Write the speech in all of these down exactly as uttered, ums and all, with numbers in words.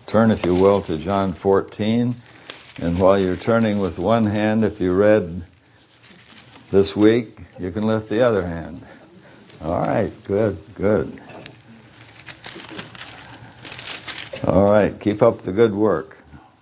turn, if you will, to John fourteen. And while you're turning with one hand, if you read this week, you can lift the other hand. All right, good, good. All right, keep up the good work.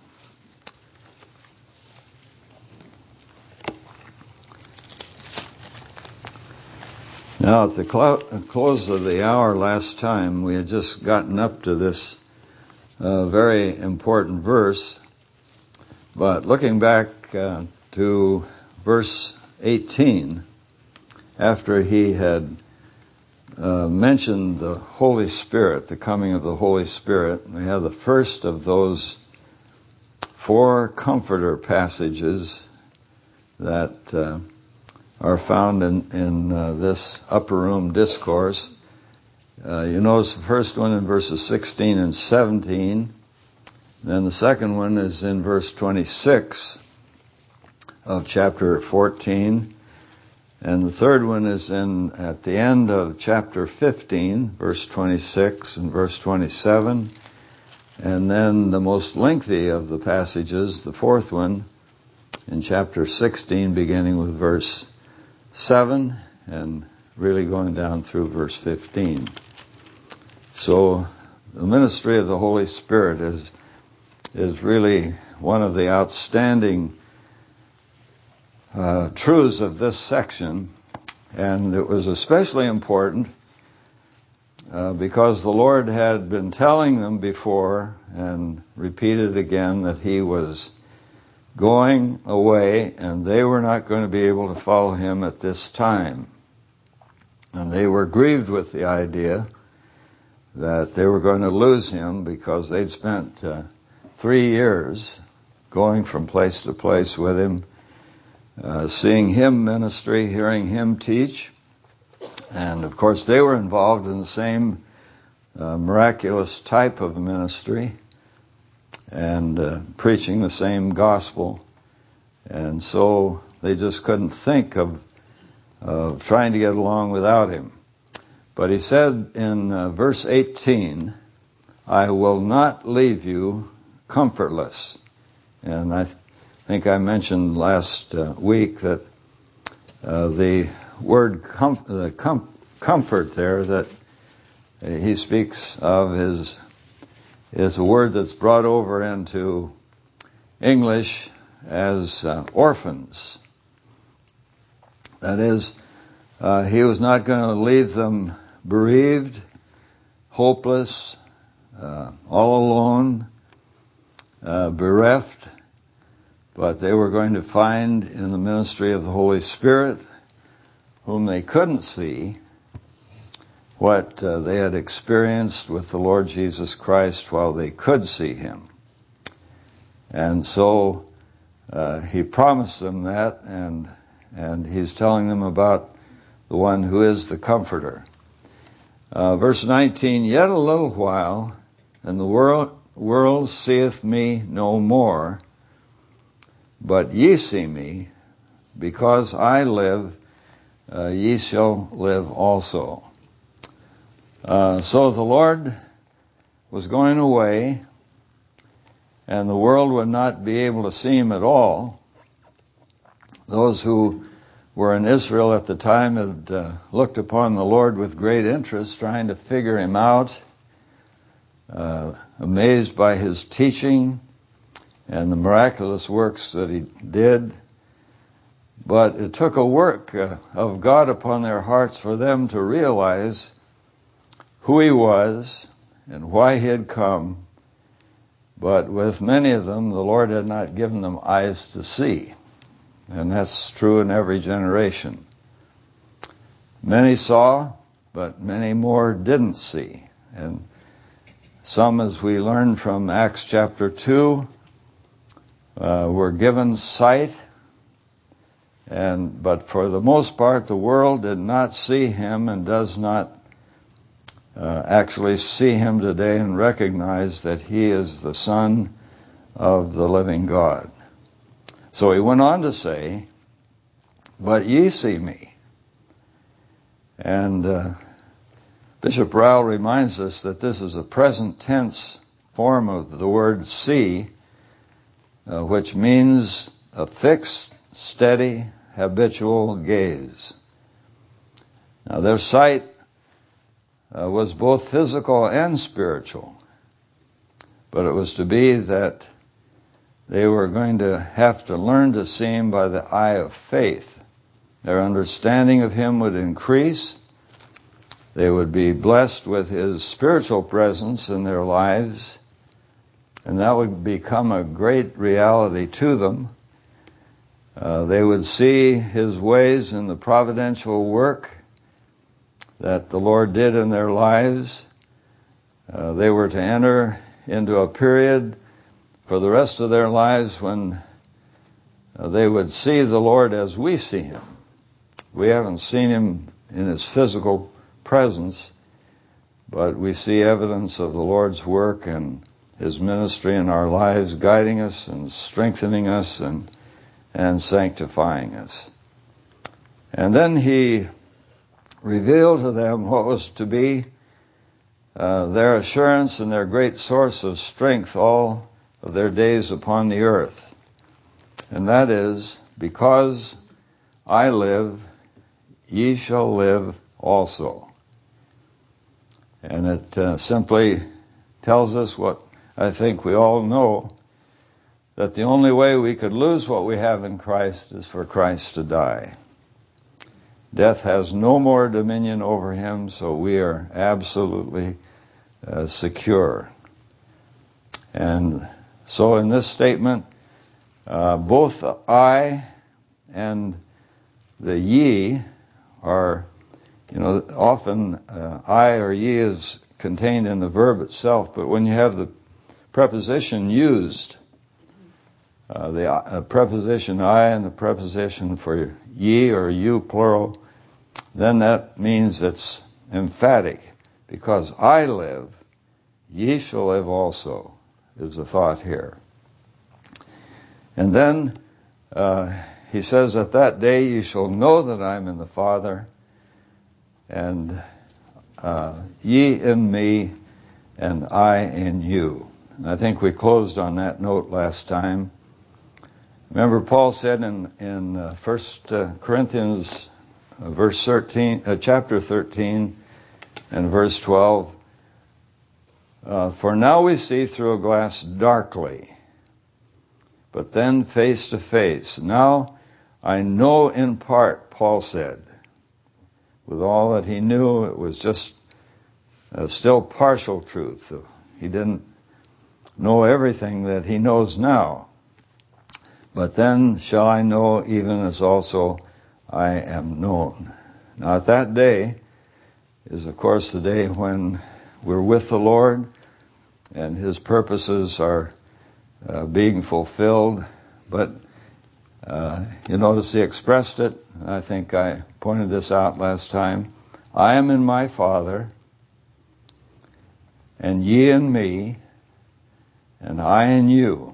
Now, at the clo- close of the hour last time, we had just gotten up to this uh, very important verse. But looking back uh, to verse eighteen, after he had uh, mentioned the Holy Spirit, the coming of the Holy Spirit, we have the first of those four comforter passages that uh, are found in, in uh, this upper room discourse. Uh, you notice the first one in verses sixteen and seventeen. Then the second one is in verse twenty-six of chapter fourteen. And the third one is in at the end of chapter fifteen, verse twenty-six and verse twenty-seven. And then the most lengthy of the passages, the fourth one, in chapter sixteen, beginning with verse seven and really going down through verse fifteen. So the ministry of the Holy Spirit is is really one of the outstanding uh, truths of this section, and it was especially important uh, because the Lord had been telling them before and repeated again that he was going away and they were not going to be able to follow him at this time. And they were grieved with the idea that they were going to lose him because they'd spent uh, three years going from place to place with him, uh, seeing him ministry, hearing him teach. And of course they were involved in the same uh, miraculous type of ministry and uh, preaching the same gospel. And so they just couldn't think of uh, trying to get along without him. But he said in uh, verse eighteen, I will not leave you comfortless. And I th- think I mentioned last uh, week that uh, the word com- the com- comfort there that uh, he speaks of is, is a word that's brought over into English as uh, orphans. That is, uh, he was not going to leave them bereaved, hopeless, uh, all alone, uh, bereft, but they were going to find in the ministry of the Holy Spirit, whom they couldn't see, what uh, they had experienced with the Lord Jesus Christ while they could see him. And so uh, he promised them that, and and he's telling them about the one who is the Comforter. Uh, verse nineteen, yet a little while, and the world, world seeth me no more, but ye see me, because I live, uh, ye shall live also. Uh, so the Lord was going away, and the world would not be able to see him at all. Those who were in Israel at the time had uh, looked upon the Lord with great interest, trying to figure him out, uh, amazed by his teaching and the miraculous works that he did. But it took a work uh, of God upon their hearts for them to realize who he was and why he had come. But with many of them, the Lord had not given them eyes to see. And that's true in every generation. Many saw, but many more didn't see. And some, as we learned from Acts chapter two, uh, were given sight. And but for the most part, the world did not see him and does not uh, actually see him today and recognize that he is the Son of the living God. So he went on to say, but ye see me. And uh, Bishop Rowell reminds us that this is a present tense form of the word see, uh, which means a fixed, steady, habitual gaze. Now their sight uh, was both physical and spiritual, but it was to be that they were going to have to learn to see him by the eye of faith. Their understanding of him would increase. They would be blessed with his spiritual presence in their lives, and that would become a great reality to them. Uh, they would see his ways in the providential work that the Lord did in their lives. Uh, they were to enter into a period for the rest of their lives when uh, they would see the Lord as we see him. We haven't seen him in his physical presence, but we see evidence of the Lord's work and his ministry in our lives, guiding us and strengthening us and and sanctifying us. And then he revealed to them what was to be uh, their assurance and their great source of strength all of their days upon the earth. And that is, because I live, ye shall live also. And it uh, simply tells us what I think we all know, that the only way we could lose what we have in Christ is for Christ to die. Death has no more dominion over him, so we are absolutely uh, secure. And so in this statement, uh, both I and the ye are, you know, often uh, I or ye is contained in the verb itself, but when you have the preposition used, Uh, the uh, preposition I and the preposition for ye or you plural, then that means it's emphatic. Because I live, ye shall live also, is the thought here. And then uh, he says, at that day ye shall know that I'm in the Father, and uh, ye in me, and I in you. And I think we closed on that note last time. Remember, Paul said in in uh, First uh, Corinthians, uh, verse thirteen, uh, chapter thirteen, and verse twelve. Uh, For now we see through a glass darkly, but then face to face. Now I know in part, Paul said. With all that he knew, it was just uh, still partial truth. He didn't know everything that he knows now. But then shall I know even as also I am known. Now at that day is of course the day when we're with the Lord and his purposes are uh, being fulfilled. But uh, you notice he expressed it. I think I pointed this out last time. I am in my Father, and ye in me, and I in you.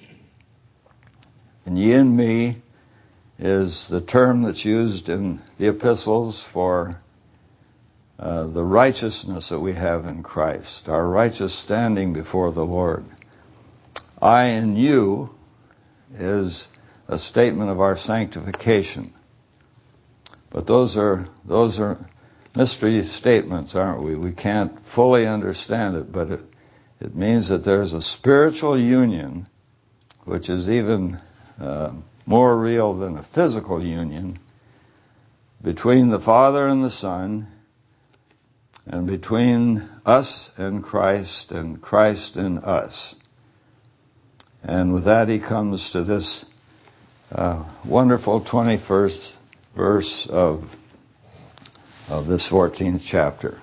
And ye and me is the term that's used in the epistles for uh, the righteousness that we have in Christ, our righteous standing before the Lord. I and you is a statement of our sanctification. But those are those are mystery statements, aren't we? We can't fully understand it, but it, it means that there's a spiritual union which is even Uh, more real than a physical union between the Father and the Son, and between us and Christ, and Christ in us. And with that he comes to this uh, wonderful twenty-first verse of of this fourteenth chapter.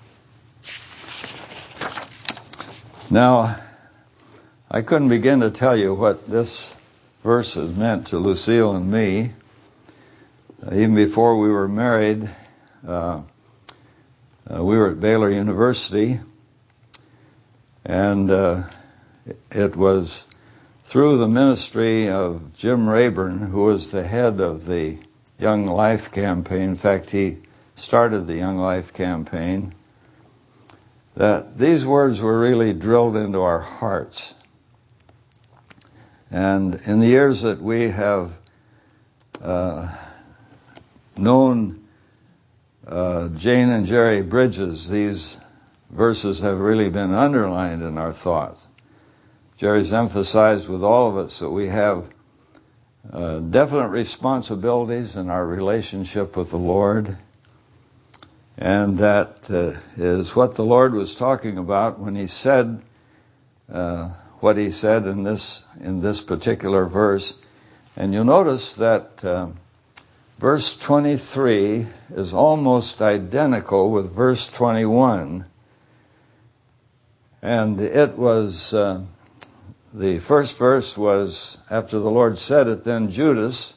Now, I couldn't begin to tell you what this verse has meant to Lucille and me. Uh, even before we were married, uh, uh, we were at Baylor University, and uh, it was through the ministry of Jim Rayburn, who was the head of the Young Life campaign. In fact, he started the Young Life campaign, that these words were really drilled into our hearts. And in the years that we have uh, known uh, Jane and Jerry Bridges, these verses have really been underlined in our thoughts. Jerry's emphasized with all of us that we have uh, definite responsibilities in our relationship with the Lord. And that uh, is what the Lord was talking about when he said uh, what he said in this in this particular verse. And you'll notice that uh, verse twenty-three is almost identical with verse twenty-one. And it was, uh, the first verse was, after the Lord said it, then Judas,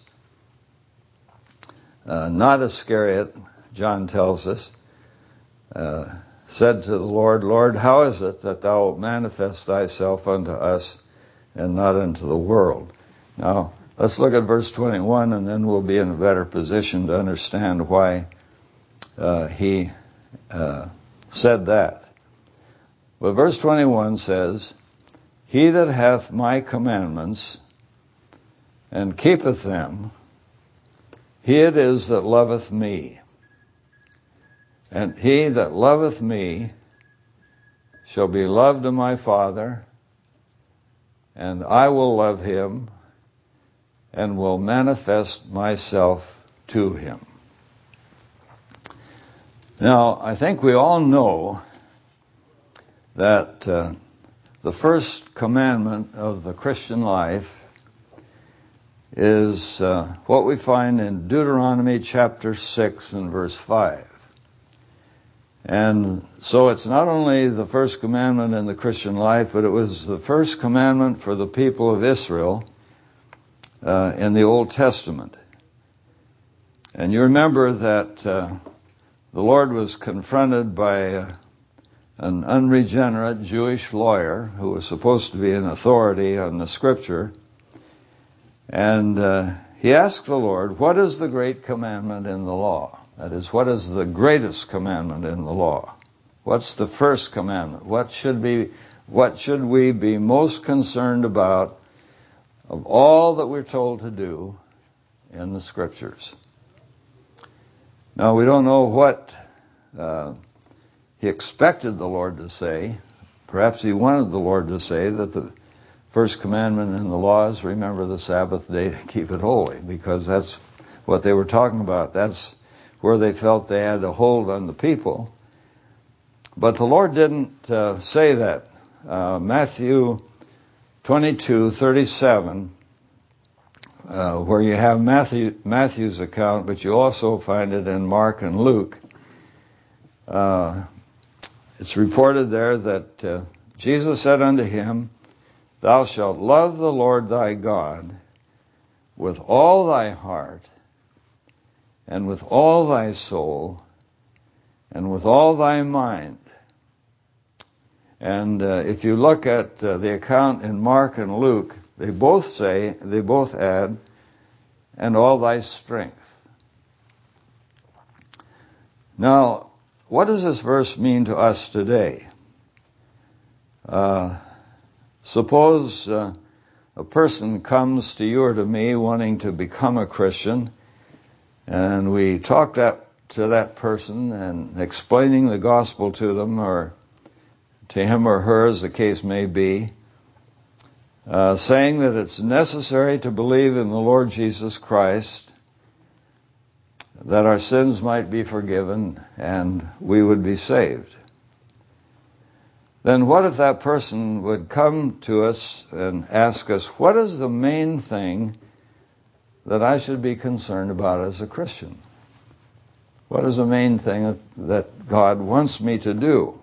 uh, not Iscariot, John tells us, uh, said to the Lord, Lord, how is it that thou wilt manifest thyself unto us and not unto the world? Now, let's look at verse twenty-one, and then we'll be in a better position to understand why uh, he uh, said that. But verse twenty-one says, he that hath my commandments and keepeth them, he it is that loveth me. And he that loveth me shall be loved of my Father, and I will love him and will manifest myself to him. Now, I think we all know that uh, the first commandment of the Christian life is uh, what we find in Deuteronomy chapter six and verse five. And so it's not only the first commandment in the Christian life, but it was the first commandment for the people of Israel uh, in the Old Testament. And you remember that uh, the Lord was confronted by uh, an unregenerate Jewish lawyer who was supposed to be an authority on the Scripture. And uh, he asked the Lord, what is the great commandment in the law? That is, what is the greatest commandment in the law? What's the first commandment? What should be, what should we be most concerned about of all that we're told to do in the Scriptures? Now, we don't know what uh, he expected the Lord to say. Perhaps he wanted the Lord to say that the first commandment in the law is remember the Sabbath day to keep it holy, because that's what they were talking about. That's where they felt they had a hold on the people. But the Lord didn't uh, say that. Uh, Matthew twenty-two thirty-seven, uh, where you have Matthew, Matthew's account, but you also find it in Mark and Luke. Uh, it's reported there that uh, Jesus said unto him, thou shalt love the Lord thy God with all thy heart, and with all thy soul, and with all thy mind. And uh, if you look at uh, the account in Mark and Luke, they both say, they both add, and all thy strength. Now, what does this verse mean to us today? Uh, suppose uh, a person comes to you or to me wanting to become a Christian, and we talk that to that person and explaining the gospel to them, or to him or her, as the case may be, uh, saying that it's necessary to believe in the Lord Jesus Christ, that our sins might be forgiven and we would be saved. Then what if that person would come to us and ask us, what is the main thing that I should be concerned about as a Christian? What is the main thing that God wants me to do?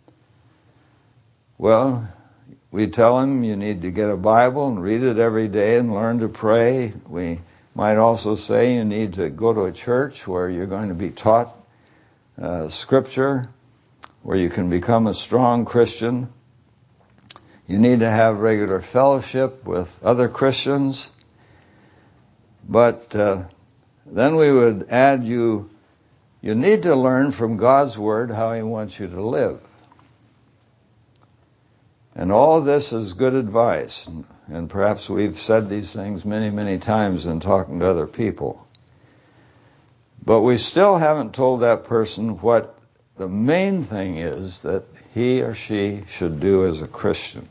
Well, we tell him you need to get a Bible and read it every day and learn to pray. We might also say you need to go to a church where you're going to be taught uh, Scripture, where you can become a strong Christian. You need to have regular fellowship with other Christians. But uh, then we would add you, you need to learn from God's Word how He wants you to live. And all of this is good advice. And perhaps we've said these things many, many times in talking to other people. But we still haven't told that person what the main thing is that he or she should do as a Christian.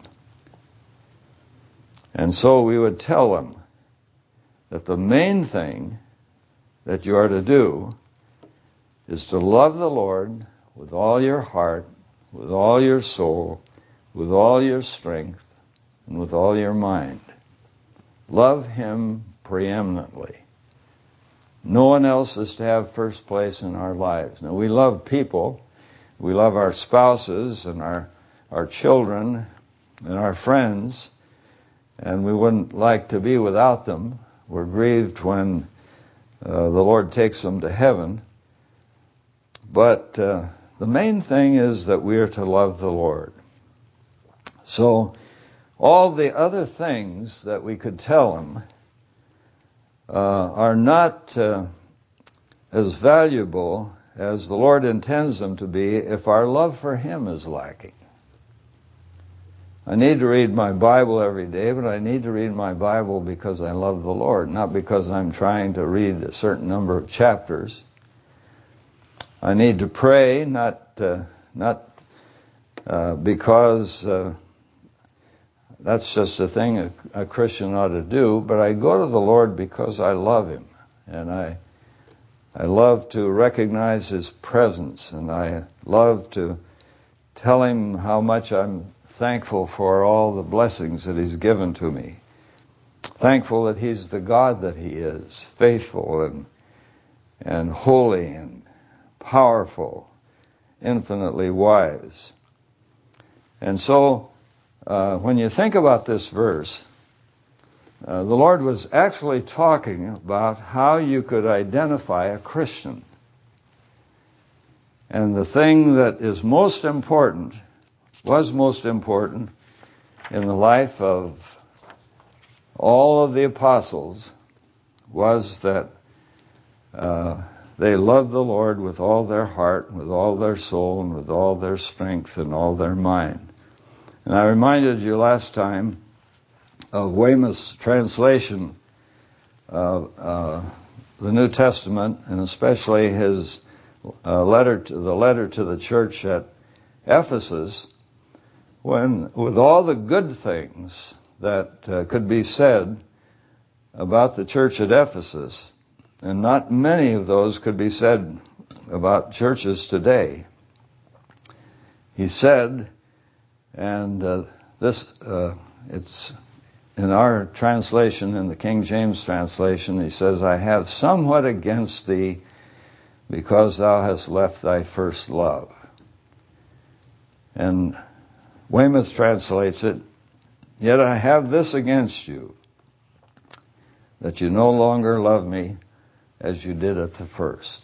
And so we would tell them that the main thing that you are to do is to love the Lord with all your heart, with all your soul, with all your strength, and with all your mind. Love Him preeminently. No one else is to have first place in our lives. Now, we love people. We love our spouses and our, our children and our friends, and we wouldn't like to be without them. We're grieved when uh, the Lord takes them to heaven. But uh, the main thing is that we are to love the Lord. So all the other things that we could tell them uh, are not uh, as valuable as the Lord intends them to be if our love for Him is lacking. I need to read my Bible every day, but I need to read my Bible because I love the Lord, not because I'm trying to read a certain number of chapters. I need to pray, not uh, not uh, because uh, that's just a thing a, a Christian ought to do, but I go to the Lord because I love Him, and I I love to recognize His presence, and I love to tell Him how much I'm thankful for all the blessings that He's given to me. Thankful that He's the God that He is, faithful and and holy and powerful, infinitely wise. And so, uh, when you think about this verse, uh, the Lord was actually talking about how you could identify a Christian. And the thing that is most important, was most important in the life of all of the apostles, was that uh, they loved the Lord with all their heart, with all their soul, and with all their strength and all their mind. And I reminded you last time of Weymouth's translation of uh, the New Testament, and especially his uh, letter to the letter to the church at Ephesus, when with all the good things that uh, could be said about the church at Ephesus, and not many of those could be said about churches today. He said, and uh, this, uh, it's in our translation, in the King James translation, he says, I have somewhat against thee because thou hast left thy first love. And Weymouth translates it, yet I have this against you, that you no longer love me as you did at the first.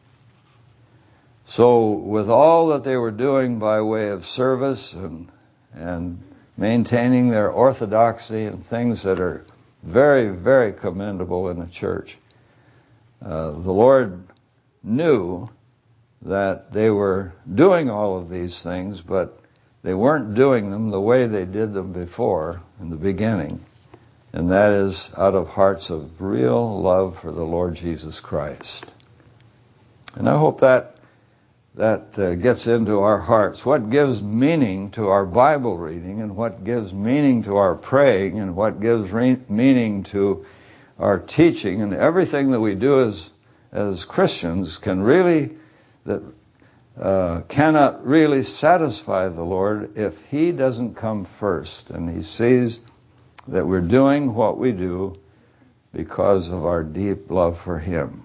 So with all that they were doing by way of service and and maintaining their orthodoxy and things that are very, very commendable in a church, uh, the Lord knew that they were doing all of these things, but they weren't doing them the way they did them before in the beginning. And that is out of hearts of real love for the Lord Jesus Christ. And I hope that that uh, gets into our hearts. What gives meaning to our Bible reading, and what gives meaning to our praying, and what gives re- meaning to our teaching, and everything that we do as as Christians can really that uh, cannot really satisfy the Lord if He doesn't come first, and He sees that we're doing what we do because of our deep love for Him.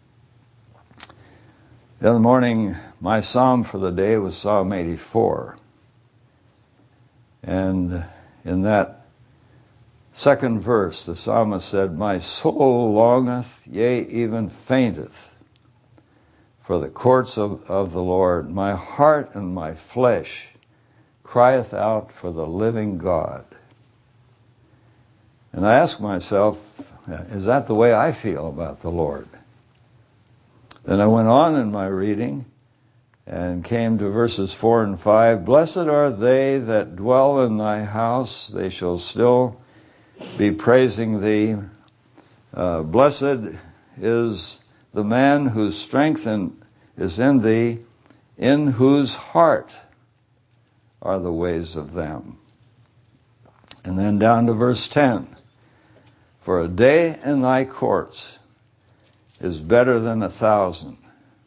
The other morning, my psalm for the day was Psalm eighty-four. And in that second verse, the psalmist said, my soul longeth, yea, even fainteth, for the courts of, of the Lord. My heart and my flesh crieth out for the living God. And I ask myself, is that the way I feel about the Lord? Then I went on in my reading, and came to verses four and five. Blessed are they that dwell in thy house, they shall still be praising thee. Uh, blessed is the man whose strength in, is in thee, in whose heart are the ways of them. And then down to verse ten. For a day in thy courts is better than a thousand.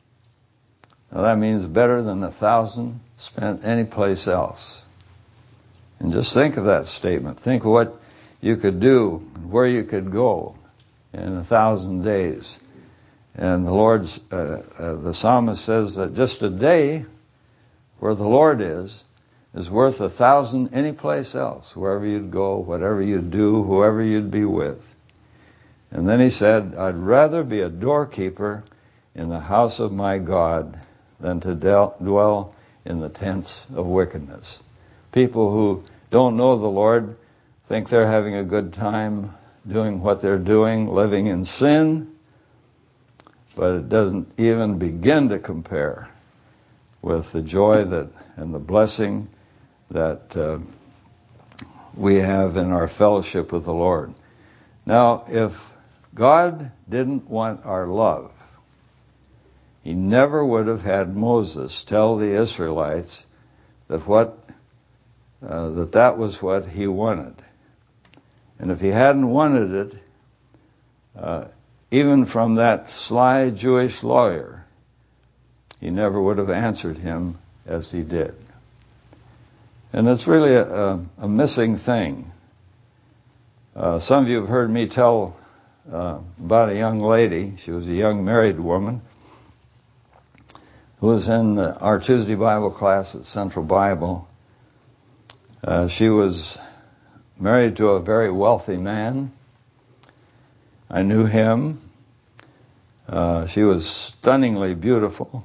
Now that means better than a thousand spent any place else. And just think of that statement. Think of what you could do, where you could go in a thousand days. And the Lord's, uh, uh, the psalmist says that just a day where the Lord is, is worth a thousand any place else, wherever you'd go, whatever you'd do, whoever you'd be with. And then he said, I'd rather be a doorkeeper in the house of my God than to del- dwell in the tents of wickedness. People who don't know the Lord think they're having a good time doing what they're doing, living in sin, but it doesn't even begin to compare with the joy that and the blessing that uh, we have in our fellowship with the Lord. Now, if God didn't want our love, he never would have had Moses tell the Israelites that what uh, that that was what he wanted. And if he hadn't wanted it, uh, even from that sly Jewish lawyer, he never would have answered him as he did. And it's really a, a missing thing. Uh, some of you have heard me tell uh, about a young lady. She was a young married woman who was in uh, our Tuesday Bible class at Central Bible. Uh, she was married to a very wealthy man. I knew him. Uh, she was stunningly beautiful,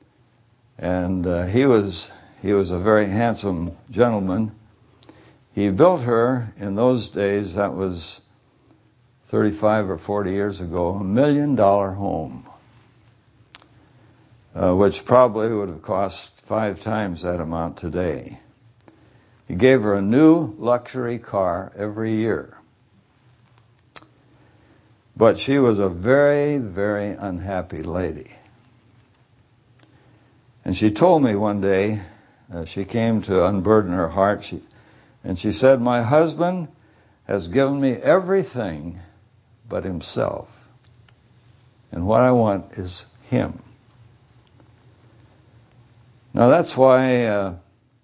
and uh, he was he was a very handsome gentleman. He built her in those days, that was thirty-five or forty years ago, a million dollar home, uh, which probably would have cost five times that amount today. He gave her a new luxury car every year. But she was a very, very unhappy lady. And she told me one day, uh, she came to unburden her heart, she, and she said, my husband has given me everything but himself. And what I want is him. Now that's why uh,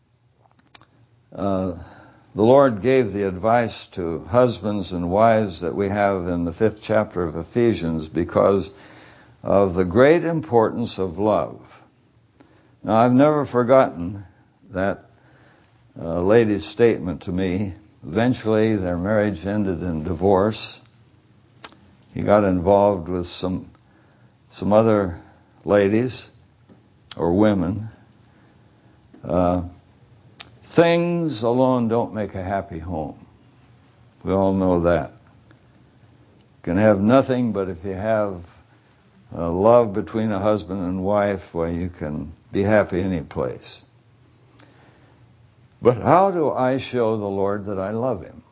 uh, the Lord gave the advice to husbands and wives that we have in the fifth chapter of Ephesians, because of the great importance of love. Now, I've never forgotten that uh, lady's statement to me. Eventually, their marriage ended in divorce. He got involved with some some other ladies or women. Uh, things alone don't make a happy home. We all know that. You can have nothing, but if you have uh, love between a husband and wife, well, you can be happy any place. But how do I show the Lord that I love him?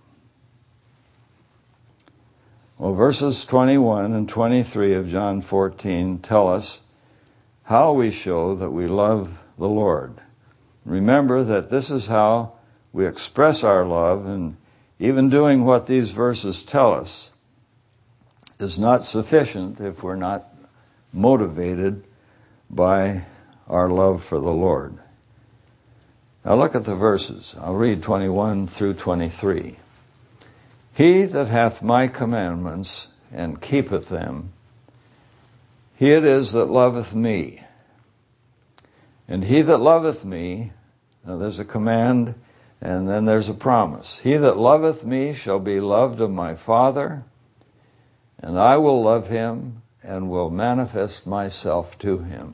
Well, verses twenty-one and twenty-three of John fourteen tell us how we show that we love the Lord. Remember that this is how we express our love, and even doing what these verses tell us is not sufficient if we're not motivated by our love for the Lord. Now look at the verses. I'll read twenty-one through twenty-three. He that hath my commandments and keepeth them, he it is that loveth me. And he that loveth me, now there's a command and then there's a promise. He that loveth me shall be loved of my Father, and I will love him and will manifest myself to him.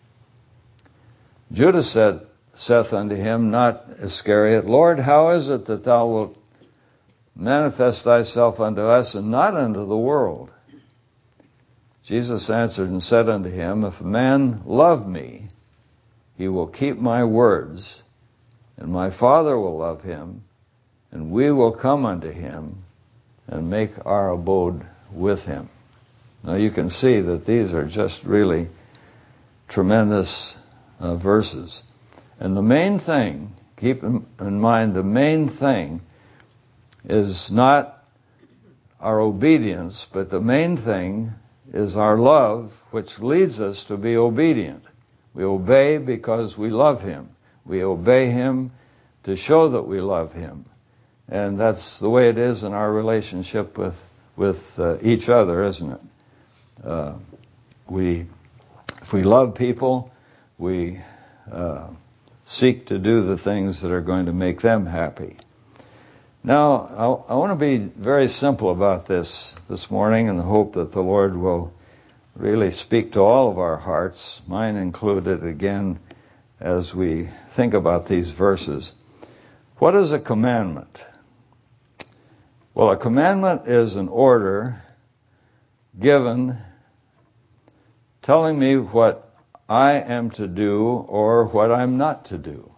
Judas said, saith unto him, not Iscariot, Lord, how is it that thou wilt manifest thyself unto us and not unto the world? Jesus answered and said unto him, if a man love me, he will keep my words, and my Father will love him, and we will come unto him and make our abode with him. Now you can see that these are just really tremendous uh, verses. And the main thing, keep in, in mind, the main thing is not our obedience, but the main thing is our love, which leads us to be obedient. We obey because we love him. We obey him to show that we love him. And that's the way it is in our relationship with with uh, each other, isn't it? Uh, we, if we love people, we uh, seek to do the things that are going to make them happy. Now, I, I want to be very simple about this this morning, in the hope that the Lord will really speak to all of our hearts, mine included, again, as we think about these verses. What is a commandment? Well, a commandment is an order given telling me what I am to do or what I'm not to do.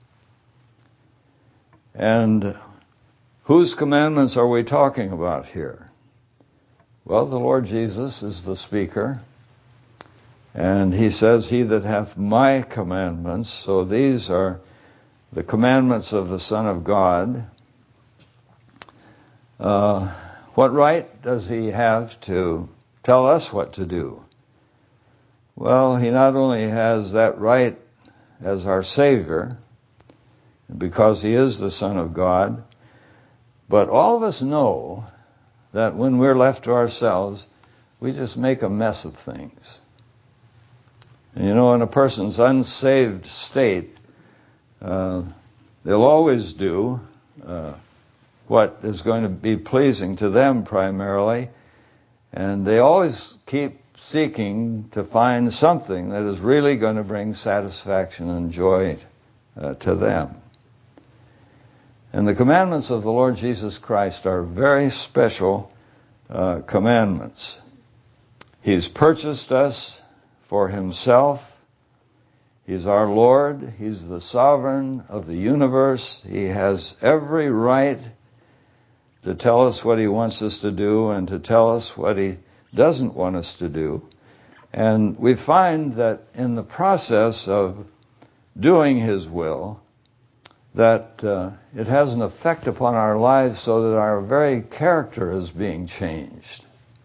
And whose commandments are we talking about here? Well, the Lord Jesus is the speaker, and he says, he that hath my commandments, so these are the commandments of the Son of God. Uh, what right does he have to tell us what to do? Well, he not only has that right as our Savior, because he is the Son of God, but all of us know that when we're left to ourselves, we just make a mess of things. And you know, in a person's unsaved state, uh, they'll always do uh, what is going to be pleasing to them primarily, and they always keep seeking to find something that is really going to bring satisfaction and joy uh, to them. And the commandments of the Lord Jesus Christ are very special uh, commandments. He's purchased us for himself. He's our Lord. He's the sovereign of the universe. He has every right to tell us what he wants us to do and to tell us what he doesn't want us to do. And we find that in the process of doing his will, that uh, it has an effect upon our lives so that our very character is being changed.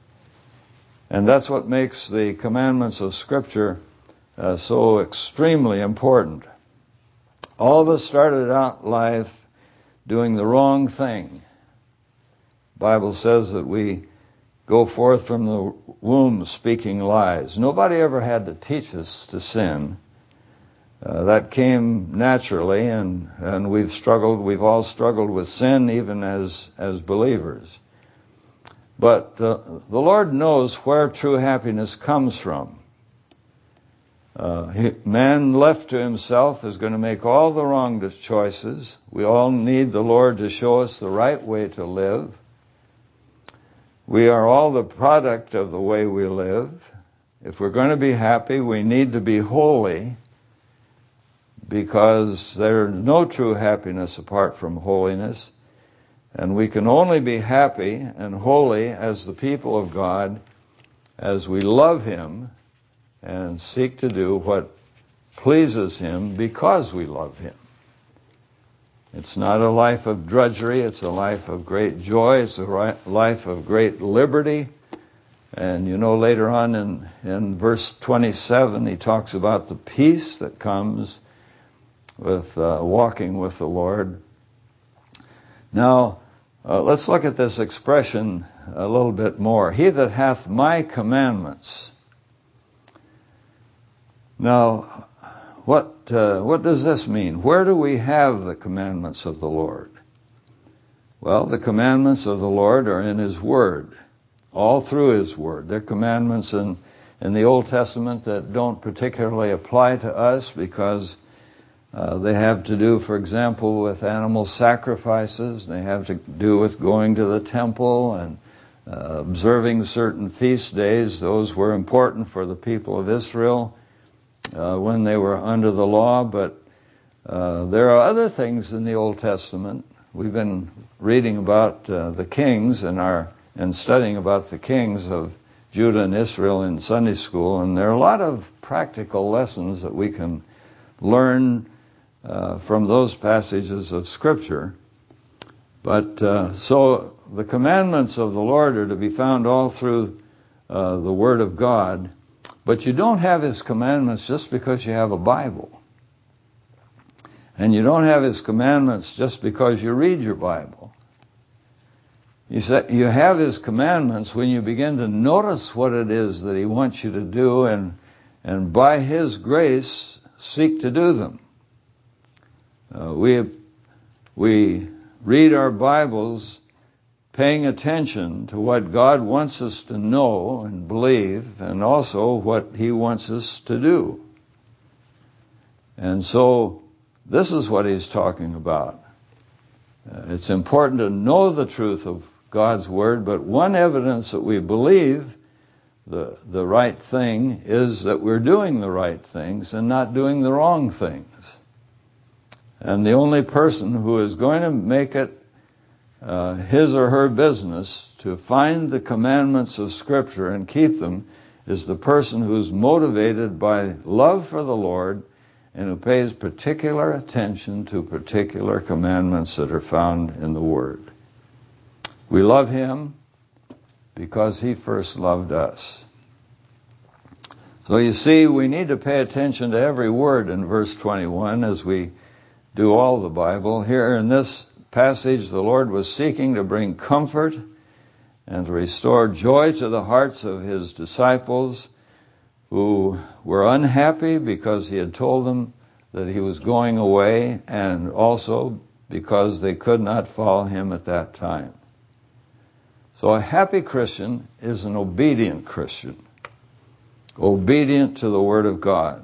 And that's what makes the commandments of Scripture uh, so extremely important. All of us started out life doing the wrong thing. The Bible says that we go forth from the womb speaking lies. Nobody ever had to teach us to sin. Uh, that came naturally, and, and we've struggled, we've all struggled with sin even as, as believers. But uh, the Lord knows where true happiness comes from. Uh, he, man left to himself is going to make all the wrong choices. We all need the Lord to show us the right way to live. We are all the product of the way we live. If we're going to be happy, we need to be holy, because there's no true happiness apart from holiness. And we can only be happy and holy as the people of God as we love him and seek to do what pleases him because we love him. It's not a life of drudgery. It's a life of great joy. It's a life of great liberty. And you know, later on in, in verse twenty-seven, he talks about the peace that comes with uh, walking with the Lord. Now, uh, let's look at this expression a little bit more. He that hath my commandments. Now, what uh, what does this mean? Where do we have the commandments of the Lord? Well, the commandments of the Lord are in his word, all through his word. They're commandments in, in the Old Testament that don't particularly apply to us because uh, they have to do, for example, with animal sacrifices. They have to do with going to the temple and uh, observing certain feast days. Those were important for the people of Israel. uh, when they were under the law, but uh, there are other things in the Old Testament. We've been reading about uh, the kings and our and studying about the kings of Judah and Israel in Sunday school, and there are a lot of practical lessons that we can learn uh, from those passages of Scripture. But uh, so the commandments of the Lord are to be found all through uh, the Word of God, but you don't have His commandments just because you have a Bible. And you don't have His commandments just because you read your Bible. You say, you have His commandments when you begin to notice what it is that He wants you to do, and and by His grace seek to do them. Uh, we we read our Bibles paying attention to what God wants us to know and believe, and also what He wants us to do. And so this is what He's talking about. Uh, it's important to know the truth of God's Word, but one evidence that we believe the the right thing is that we're doing the right things and not doing the wrong things. And the only person who is going to make it uh, his or her business to find the commandments of Scripture and keep them is the person who's motivated by love for the Lord and who pays particular attention to particular commandments that are found in the Word. We love Him because He first loved us. So you see, we need to pay attention to every word in verse twenty-one as we do all the Bible. Here in this passage, the Lord was seeking to bring comfort and to restore joy to the hearts of His disciples who were unhappy because He had told them that He was going away, and also because they could not follow Him at that time. So a happy Christian is an obedient Christian, obedient to the Word of God.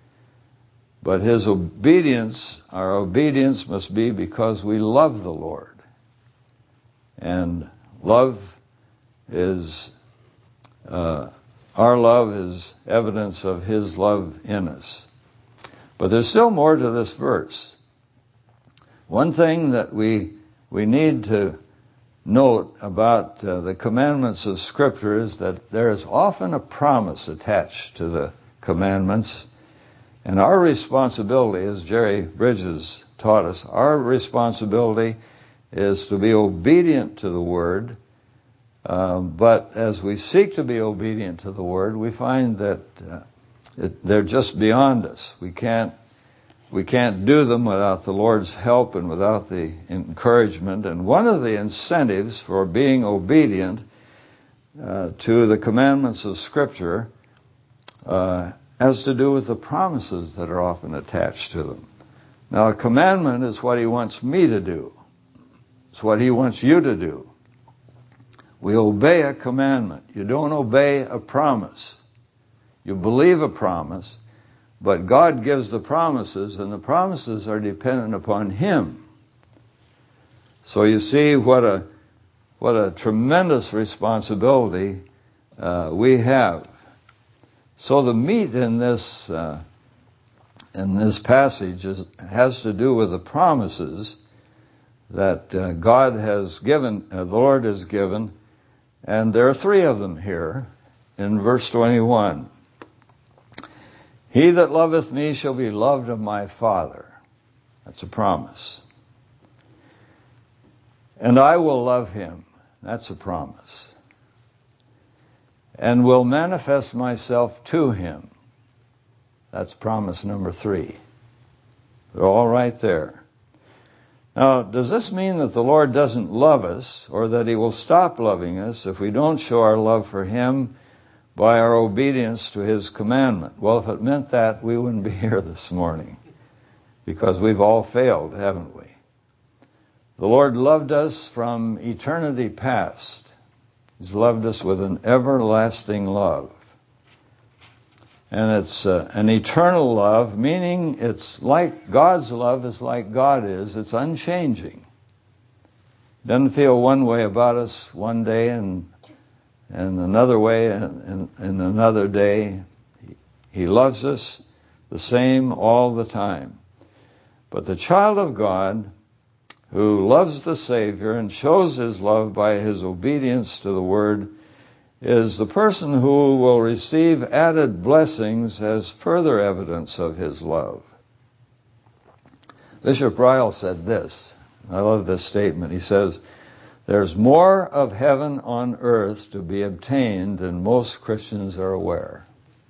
But his obedience, our obedience must be because we love the Lord. And love is, uh, our love is evidence of His love in us. But there's still more to this verse. One thing that we we need to note about uh, the commandments of Scripture is that there is often a promise attached to the commandments. And our responsibility, as Jerry Bridges taught us, our responsibility is to be obedient to the Word. Um, but as we seek to be obedient to the Word, we find that uh, it, they're just beyond us. We can't We can't do them without the Lord's help and without the encouragement. And one of the incentives for being obedient uh, to the commandments of Scripture uh, has to do with the promises that are often attached to them. Now, a commandment is what He wants me to do. It's what He wants you to do. We obey a commandment. You don't obey a promise. You believe a promise. But God gives the promises, and the promises are dependent upon Him. So you see what a what a tremendous responsibility uh, we have. So the meat in this uh, in this passage is, has to do with the promises that uh, God has given, uh, the Lord has given, and there are three of them here in verse twenty-one. He that loveth me shall be loved of my Father. That's a promise. And I will love him. That's a promise. And will manifest myself to him. That's promise number three. They're all right there. Now, does this mean that the Lord doesn't love us, or that He will stop loving us if we don't show our love for Him by our obedience to His commandment? Well, if it meant that, we wouldn't be here this morning, because we've all failed, haven't we? The Lord loved us from eternity past. He's loved us with an everlasting love. And it's uh, an eternal love, meaning it's like God's love is like God is. It's unchanging. Doesn't feel one way about us one day and and another way and, and, and another day. He loves us the same all the time. But the child of God who loves the Savior and shows his love by his obedience to the Word is the person who will receive added blessings as further evidence of his love. Bishop Ryle said this. I love this statement. He says, "There's more of heaven on earth to be obtained than most Christians are aware."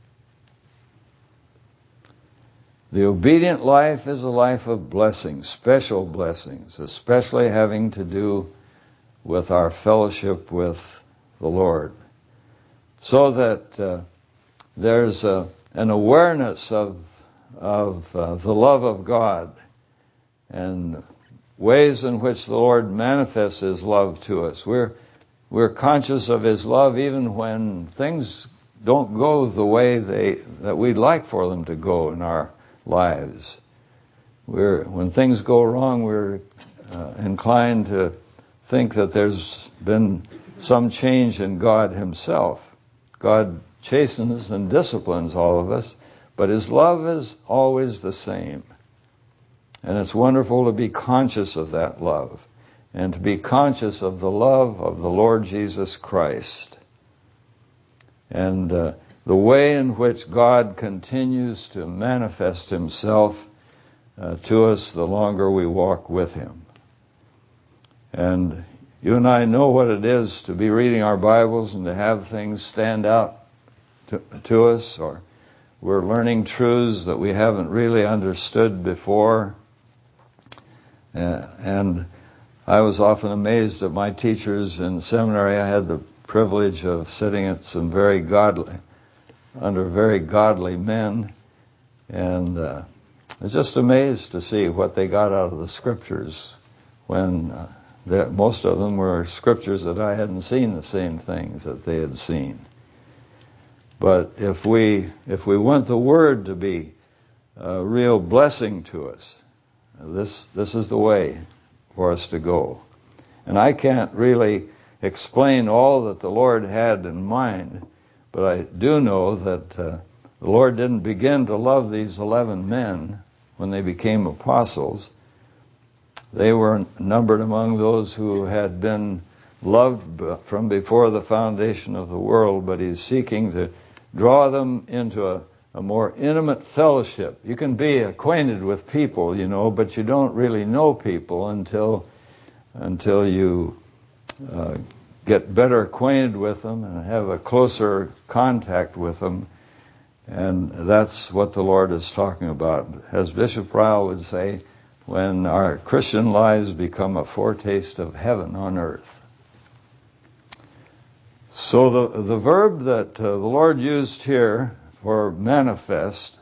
The obedient life is a life of blessings, special blessings, especially having to do with our fellowship with the Lord. So that uh, there's a, an awareness of, of uh, the love of God and ways in which the Lord manifests His love to us. We're, we're conscious of His love even when things don't go the way they, that we'd like for them to go in our lives. We're, when things go wrong, we're uh, inclined to think that there's been some change in God Himself. God chastens and disciplines all of us, but His love is always the same. And it's wonderful to be conscious of that love and to be conscious of the love of the Lord Jesus Christ and uh, the way in which God continues to manifest Himself uh, to us the longer we walk with Him. And you and I know what it is to be reading our Bibles and to have things stand out to, to us, or we're learning truths that we haven't really understood before. Uh, and I was often amazed at my teachers in seminary. I had the privilege of sitting at some very godly, under very godly men, and uh, I was just amazed to see what they got out of the Scriptures when uh, that most of them were Scriptures that I hadn't seen the same things that they had seen. But if we if we want the Word to be a real blessing to us, this this is the way for us to go. And I can't really explain all that the Lord had in mind, but I do know that uh, the Lord didn't begin to love these eleven men when they became apostles. They were numbered among those who had been loved from before the foundation of the world, but He's seeking to draw them into a, a more intimate fellowship. You can be acquainted with people, you know, but you don't really know people until until you uh, get better acquainted with them and have a closer contact with them. And that's what the Lord is talking about. As Bishop Ryle would say, when our Christian lives become a foretaste of heaven on earth. So the, the verb that uh, the Lord used here for manifest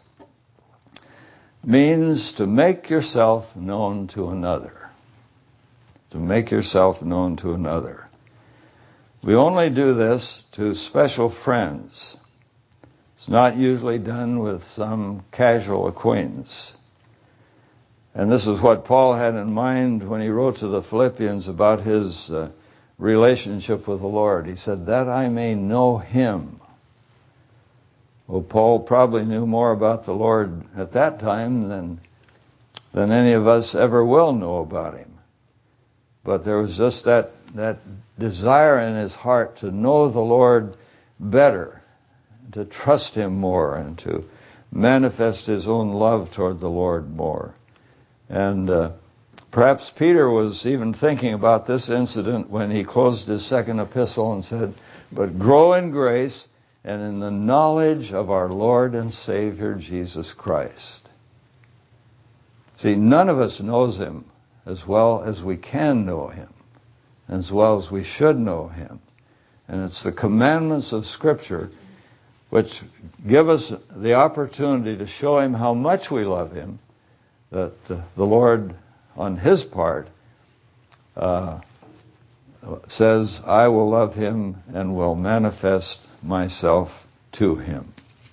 means to make yourself known to another. To make yourself known to another. We only do this to special friends. It's not usually done with some casual acquaintance. And this is what Paul had in mind when he wrote to the Philippians about his uh, relationship with the Lord. He said, "That I may know Him." Well, Paul probably knew more about the Lord at that time than, than any of us ever will know about Him. But there was just that, that desire in his heart to know the Lord better, to trust Him more, and to manifest his own love toward the Lord more. And uh, perhaps Peter was even thinking about this incident when he closed his second epistle and said, "But grow in grace and in the knowledge of our Lord and Savior Jesus Christ." See, none of us knows Him as well as we can know Him, as well as we should know Him. And it's the commandments of Scripture which give us the opportunity to show Him how much we love Him, that uh, the Lord, on His part, uh, says, "I will love him and will manifest myself to him."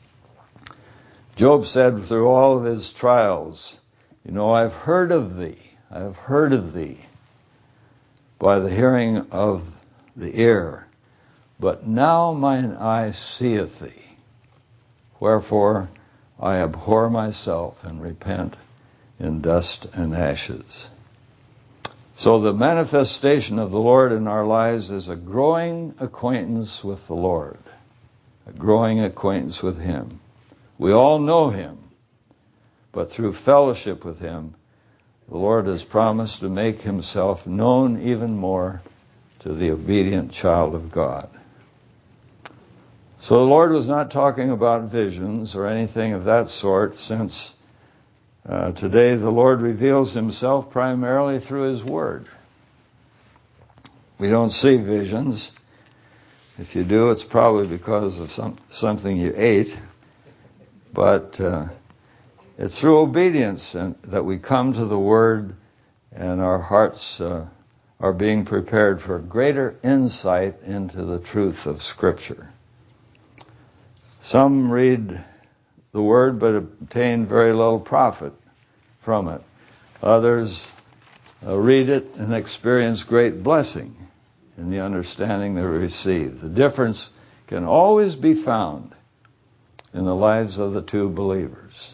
Job said through all of his trials, "You know, I've heard of thee, I have heard of thee by the hearing of the ear, but now mine eye seeth thee. Wherefore I abhor myself and repent in dust and ashes. So the manifestation of the Lord in our lives is a growing acquaintance with the Lord, a growing acquaintance with Him. We all know Him, but through fellowship with Him, the Lord has promised to make Himself known even more to the obedient child of God. So the Lord was not talking about visions or anything of that sort, since uh, today the Lord reveals Himself primarily through His Word. We don't see visions. If you do, it's probably because of some, something you ate. But uh, it's through obedience and, that we come to the Word, and our hearts uh, are being prepared for greater insight into the truth of Scripture. Some read the Word but obtain very little profit from it. Others uh, read it and experience great blessing in the understanding they receive. The difference can always be found in the lives of the two believers.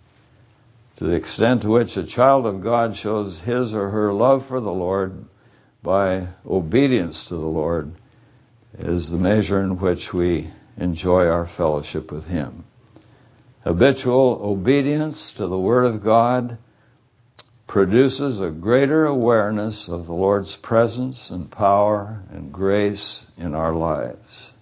To the extent to which a child of God shows his or her love for the Lord by obedience to the Lord is the measure in which we enjoy our fellowship with Him. Habitual obedience to the Word of God produces a greater awareness of the Lord's presence and power and grace in our lives.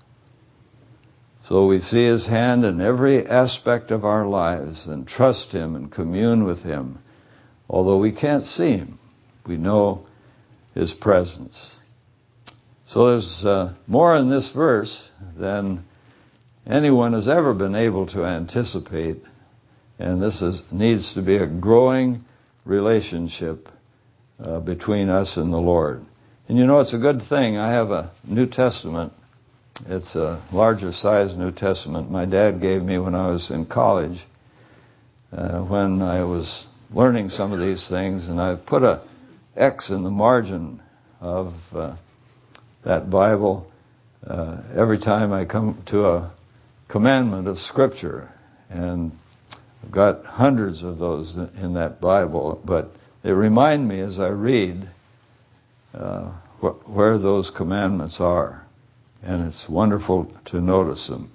So we see His hand in every aspect of our lives and trust Him and commune with Him. Although we can't see Him, we know His presence. So there's uh, more in this verse than anyone has ever been able to anticipate, and this is, needs to be a growing relationship uh, between us and the Lord. And you know, it's a good thing. I have a New Testament. It's a larger size New Testament my dad gave me when I was in college, uh, when I was learning some of these things, and I've put a X in the margin of uh, that Bible uh, every time I come to a commandment of Scripture. And I've got hundreds of those in that Bible, but they remind me as I read uh, wh- where those commandments are. And it's wonderful to notice them.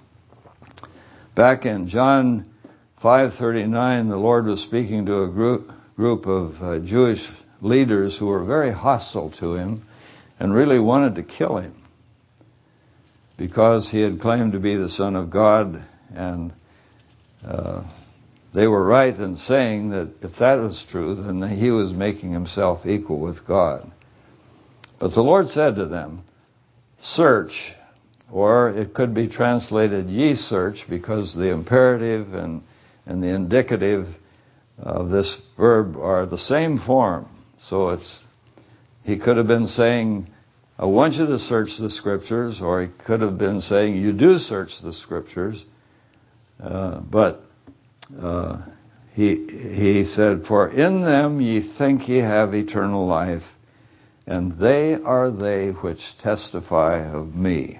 Back in John five thirty-nine, the Lord was speaking to a group, group of uh, Jewish leaders who were very hostile to Him and really wanted to kill Him because He had claimed to be the Son of God. And uh, they were right in saying that if that was true, then He was making Himself equal with God. But the Lord said to them, "Search," or it could be translated, "Ye search," because the imperative and, and the indicative of this verb are the same form. So it's, He could have been saying, "I want you to search the Scriptures," or He could have been saying, "You do search the Scriptures." Uh, but uh, he he said, "For in them ye think ye have eternal life, and they are they which testify of me."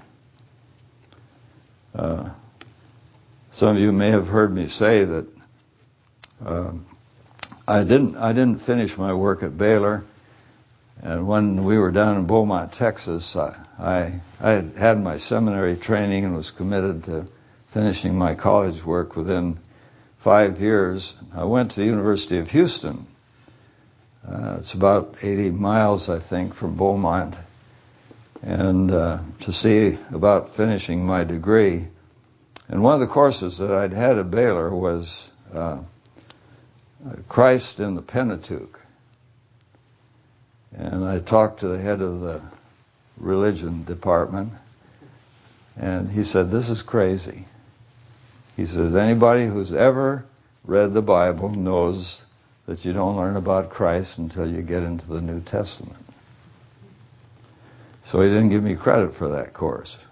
Uh, some of you may have heard me say that uh, I didn't I didn't finish my work at Baylor, and when we were down in Beaumont, Texas, I I, I had had my seminary training and was committed to finishing my college work within five years. I went to the University of Houston. Uh, it's about eighty miles, I think, from Beaumont, and uh, to see about finishing my degree. And one of the courses that I'd had at Baylor was uh, Christ in the Pentateuch. And I talked to the head of the religion department, and he said, "This is crazy." He says, "Anybody who's ever read the Bible knows that you don't learn about Christ until you get into the New Testament." So he didn't give me credit for that course.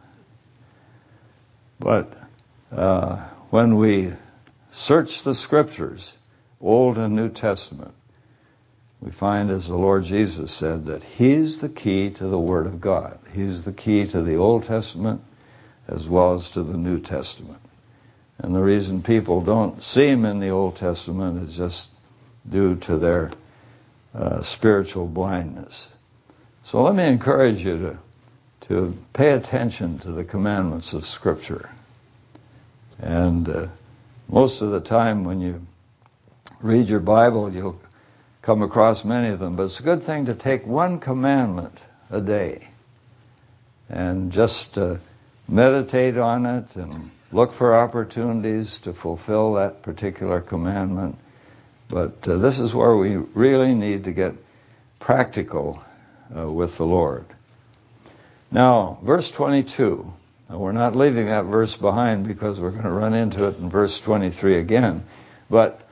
But uh, when we search the Scriptures, Old and New Testament, we find, as the Lord Jesus said, that He's the key to the Word of God. He's the key to the Old Testament as well as to the New Testament. And the reason people don't see him in the Old Testament is just due to their uh, spiritual blindness. So let me encourage you to, to pay attention to the commandments of Scripture. And uh, most of the time when you read your Bible, you'll come across many of them. But it's a good thing to take one commandment a day and just uh, meditate on it and look for opportunities to fulfill that particular commandment. But uh, this is where we really need to get practical uh, with the Lord. Now, verse twenty-two. Now, we're not leaving that verse behind because we're going to run into it in verse twenty-three again. But,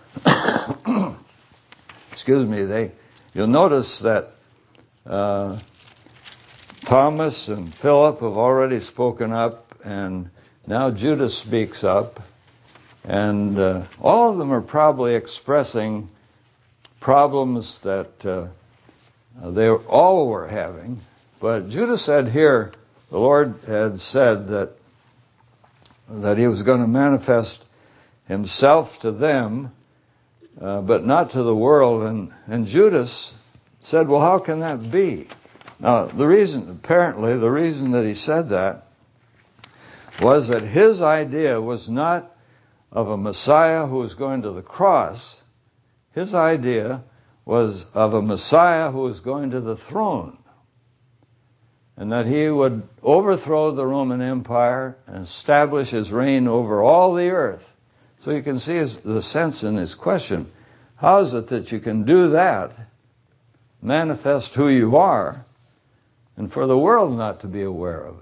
excuse me, they, you'll notice that uh, Thomas and Philip have already spoken up, and now Judas speaks up. And uh, all of them are probably expressing problems that uh, they all were having. But Judas said here, the Lord had said that that he was going to manifest himself to them, uh, but not to the world. And, and Judas said, well, how can that be? Now, the reason, apparently, the reason that he said that was that his idea was not of a Messiah who was going to the cross. His idea was of a Messiah who was going to the throne, and that he would overthrow the Roman Empire and establish his reign over all the earth. So you can see his, the sense in his question. How is it that you can do that, manifest who you are, and for the world not to be aware of it?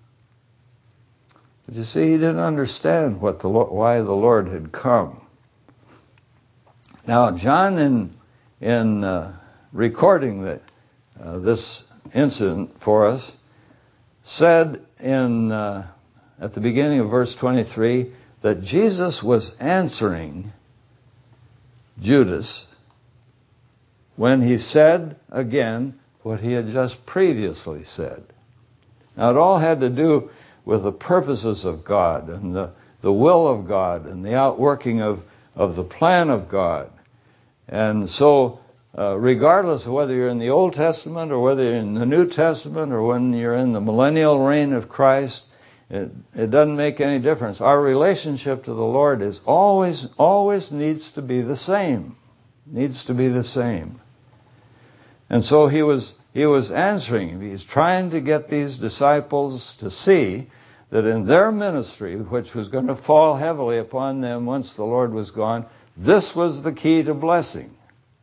But you see, he didn't understand what the why the Lord had come. Now, John, in in uh, recording the, uh, this incident for us, said in uh, at the beginning of verse twenty-three that Jesus was answering Judas when he said again what he had just previously said. Now, it all had to do with the purposes of God and the, the will of God and the outworking of, of the plan of God. And so, uh, regardless of whether you're in the Old Testament or whether you're in the New Testament or when you're in the millennial reign of Christ, it, it doesn't make any difference. Our relationship to the Lord is always, always needs to be the same. Needs to be the same. And so he was He was answering. He's trying to get these disciples to see that in their ministry, which was going to fall heavily upon them once the Lord was gone, this was the key to blessing.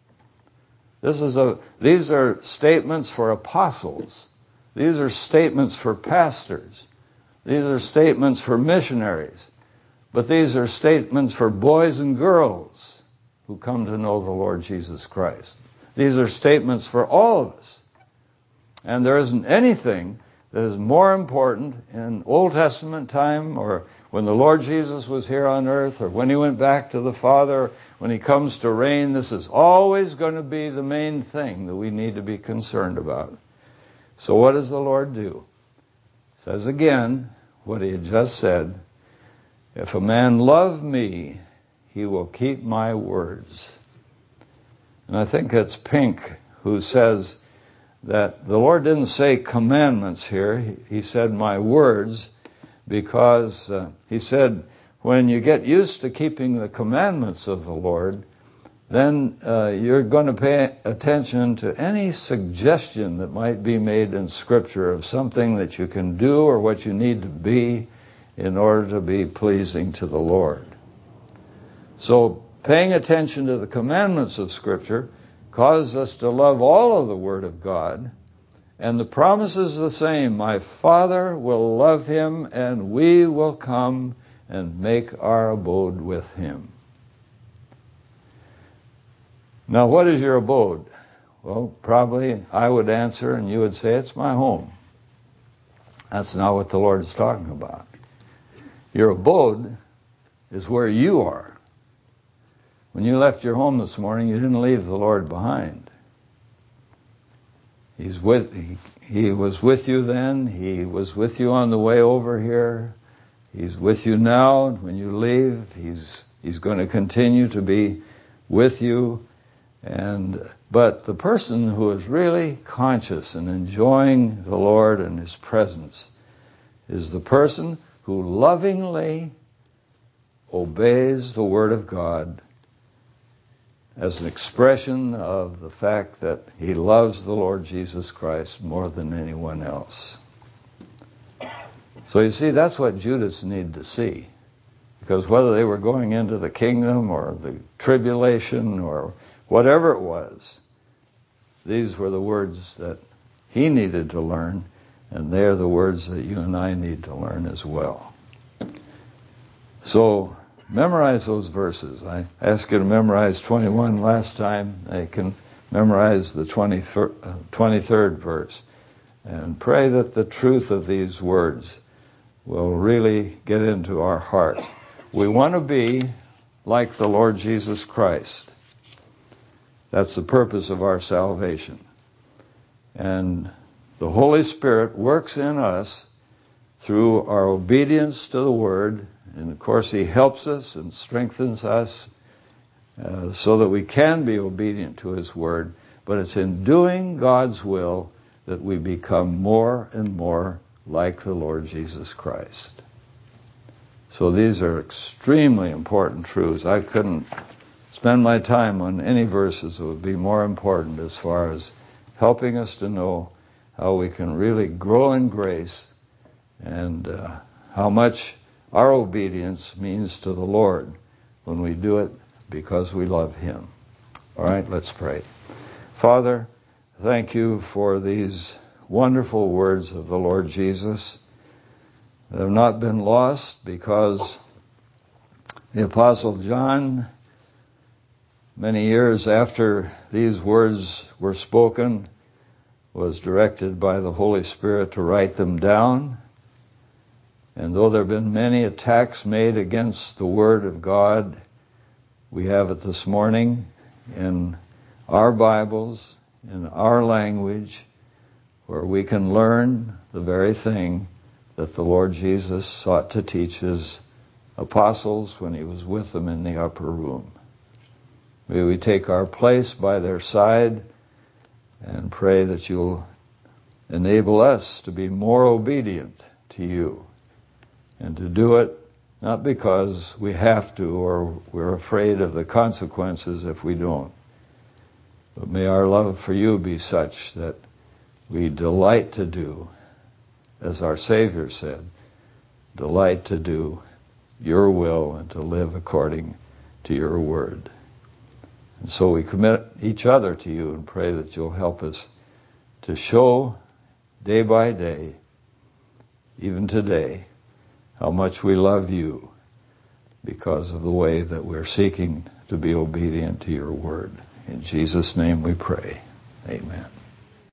This is a, these are statements for apostles. These are statements for pastors. These are statements for missionaries. But these are statements for boys and girls who come to know the Lord Jesus Christ. These are statements for all of us. And there isn't anything that is more important in Old Testament time or when the Lord Jesus was here on earth or when he went back to the Father, when he comes to reign. This is always going to be the main thing that we need to be concerned about. So what does the Lord do? He says again what he had just said. If a man love me, he will keep my words. And I think it's Pink who says that the Lord didn't say commandments here. He said my words, because uh, he said when you get used to keeping the commandments of the Lord, then uh, you're going to pay attention to any suggestion that might be made in Scripture of something that you can do or what you need to be in order to be pleasing to the Lord. So paying attention to the commandments of Scripture causes us to love all of the Word of God. And the promise is the same. My Father will love him, and we will come and make our abode with him. Now, what is your abode? Well, probably I would answer, and you would say, it's my home. That's not what the Lord is talking about. Your abode is where you are. When you left your home this morning, you didn't leave the Lord behind. He's with, he, he was with you then. He was with you on the way over here. He's with you now. When you leave, He's He's going to continue to be with you. And but the person who is really conscious and enjoying the Lord and His presence is the person who lovingly obeys the Word of God as an expression of the fact that he loves the Lord Jesus Christ more than anyone else. So you see, that's what Judas needed to see. Because whether they were going into the kingdom or the tribulation or whatever it was, these were the words that he needed to learn, and they're the words that you and I need to learn as well. So memorize those verses. I asked you to memorize twenty-one last time. I can memorize the twenty-third verse. And pray that the truth of these words will really get into our hearts. We want to be like the Lord Jesus Christ. That's the purpose of our salvation. And the Holy Spirit works in us through our obedience to the Word. And of course, He helps us and strengthens us uh, so that we can be obedient to His Word. But it's in doing God's will that we become more and more like the Lord Jesus Christ. So these are extremely important truths. I couldn't spend my time on any verses that would be more important as far as helping us to know how we can really grow in grace and uh, how much our obedience means to the Lord when we do it because we love Him. All right, let's pray. Father, thank you for these wonderful words of the Lord Jesus that have not been lost, because the Apostle John, many years after these words were spoken, was directed by the Holy Spirit to write them down. And though there have been many attacks made against the Word of God, we have it this morning in our Bibles, in our language, where we can learn the very thing that the Lord Jesus sought to teach His apostles when He was with them in the upper room. May we take our place by their side and pray that You'll enable us to be more obedient to You, and to do it not because we have to or we're afraid of the consequences if we don't, but may our love for You be such that we delight to do, as our Savior said, delight to do Your will and to live according to Your word. And so we commit each other to You and pray that You'll help us to show day by day, even today, how much we love You because of the way that we're seeking to be obedient to Your word. In Jesus' name we pray. Amen.